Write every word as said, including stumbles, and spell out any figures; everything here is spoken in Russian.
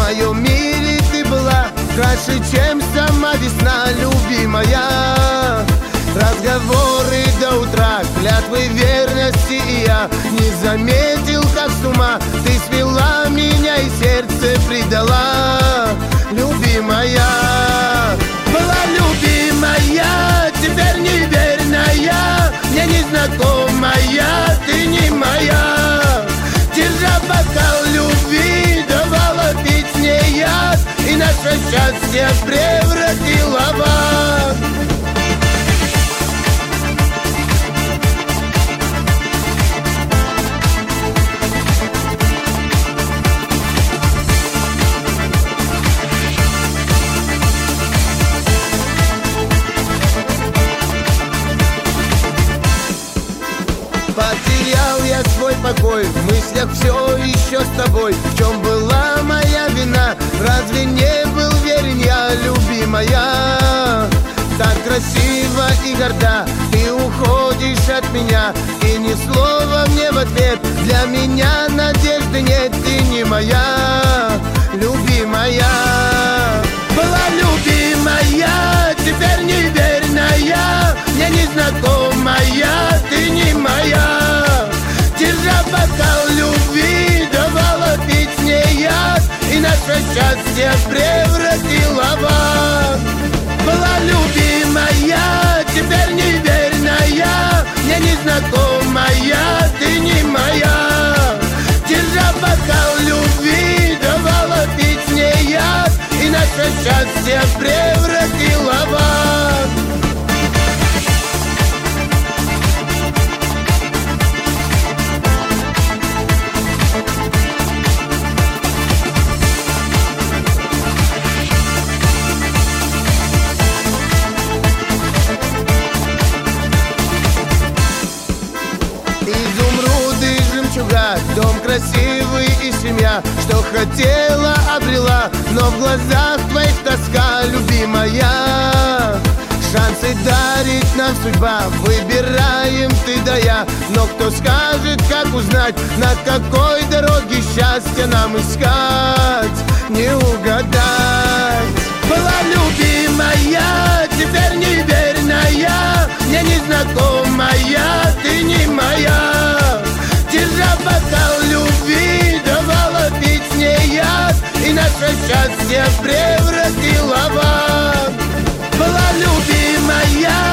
моем мире ты была краше, чем сама весна, любимая. Разговоры до утра, клятвы верности, и я не заметил, как с ума ты свела меня и сердце предала, любимая. Была любимая, теперь неверная, мне незнакомая, ты не моя. Держа бокал любви, давала пить мне яд, и наше счастье превратила в ад. Потерял я свой покой, в мыслях все еще с тобой. В чем была моя вина? Разве не был верен я, любимая? Так красиво и горда ты уходишь от меня, и ни слова мне в ответ. Для меня надежды нет, ты не моя, любимая. Была любимая, теперь неверная, мне незнакомая, ты не моя. Держа бокал любви, давала пить мне яд, и наше счастье превратила в ад. Была любимая, теперь неверная, мне незнакомая, ты не моя. Держа бокал любви, давала пить мне яд, и наше счастье превратила в ад. Изумруды, жемчуга, дом красивый и семья. Что хотела, обрела, но в глазах твоих тоска, любимая. Шансы дарит нам судьба, выбираем ты да я. Но кто скажет, как узнать, на какой дороге счастье нам искать, не угадать. Была любимая, теперь неверная, мне незнакомая, ты не моя. Держа бокал любви, давала пить мне яд, и наше счастье превратила в ад. Была любимая,